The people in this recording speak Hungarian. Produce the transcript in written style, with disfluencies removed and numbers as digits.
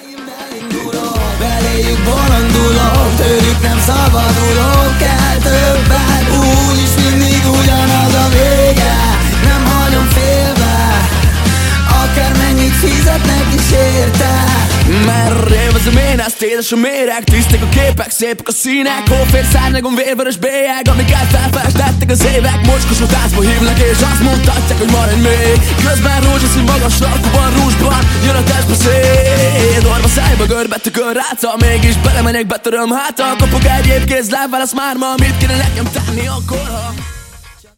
Beléjük bolondulok, tőlük nem szabadulok el többet. Úgyis mindig ugyanaz a vége, nem hagyom félbe, akármennyit fizetnek is érte. Merre vezem én ezt, édes a méreg, tisztek a képek, szépek a színek, hófér szárnyagon vérvörös bélyeg, amiket felfestettek az évek. Mocskos táncba hívnak és azt mondhatják, hogy maradj még. Közben rózsaszín magas sarkúban, rúzsban jön a testbeszéd. Orva szájba görbetükön ráca, mégis belemegyek, betöröm hátra. Kapok egy épp kézláb, válasz már ma, mit kéne nekem tenni akkor, ha